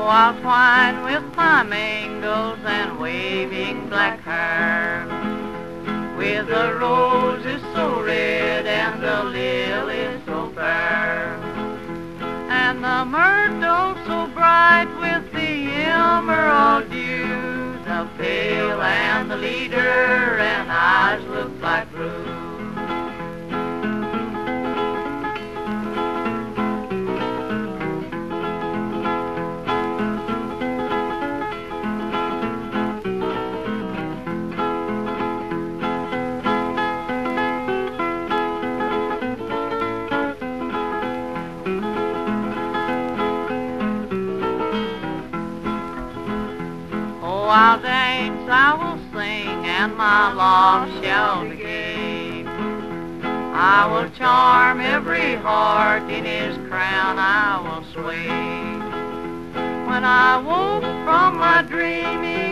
I'll twine with flamingos and waving black hair, with the roses so red and the lilies so fair, and the myrtle so bright with the emerald dew, the pail and the leader and eyes look like blue. I'll dance, I will sing, and my love shall be gay. I will charm every heart, in his crown I will sway. When I woke from my dreaming,